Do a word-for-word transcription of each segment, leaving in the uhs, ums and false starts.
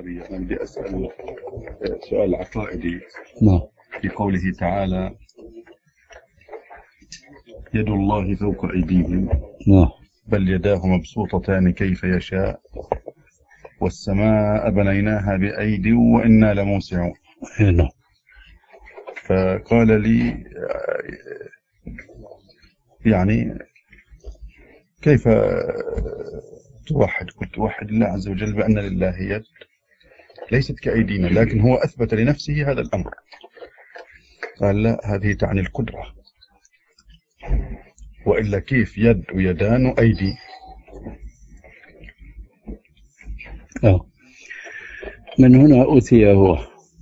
العربية. أنا بدي أسأل سؤال عقائدي. نعم. في قوله تعالى يد الله فوق أيديهم. نعم. بل يداه مبسوطتان كيف يشاء والسماء بنيناها بأيد وإنا لموسعون. نعم. فقال لي يعني كيف توحد؟ قلت توحد الله عز وجل بأن لله يد ليست كأيدينا، لكن هو أثبت لنفسه هذا الأمر. قال لا، هذه تعني القدرة، وإلا كيف يد ويدان وأيدي؟ آه. من هنا أتي هو.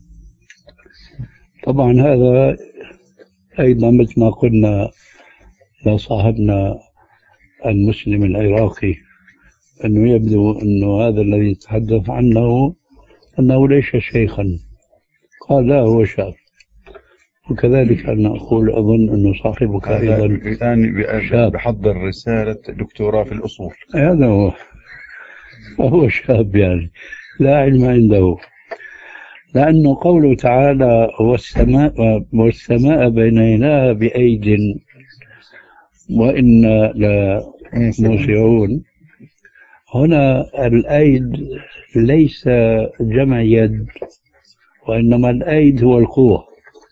طبعا هذا أيضا مثل ما قلنا لصاحبنا المسلم العراقي أنه يبدو أنه هذا الذي يتحدث عنه أنه ليس شيخا. قال لا، هو شاب. وكذلك أنا أقول أظن أنه صاحبك أيضا الآن بحضر رسالة دكتوراه في الأصول. هذا هو، فهو شاب يعني لا علم عنده. لأنه قوله تعالى والسماء والسماء بنيناها بأيد وإنا لموسعون، هنا الأيد ليس جمع يد، وإنما الأيد هو القوة.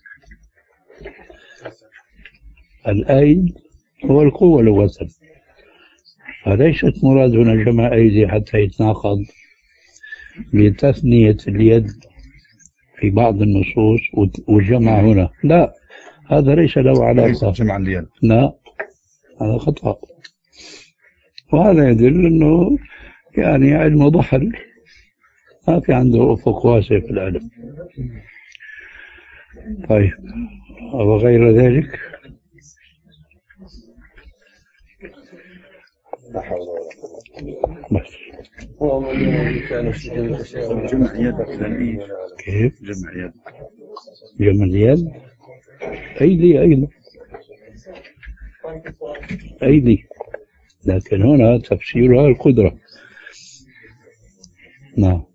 الأيد هو القوة لغة، فليست مراد هنا جمع أيدي حتى يتناقض بتثنية اليد في بعض النصوص والجمع هنا. لا، هذا ليس له علاقة. ليس جمع اليد. لا، هذا خطأ. وهذا يدل أنه يعني علم ضحل، ما في عنده أفق واسع في العلم. طيب، وغير ذلك لا حول ولا بس. جمع يد كيف؟ جمع يد جمع اليد أيدي أيضا، أيدي، لكن هنا تفسيرها القدرة. نعم.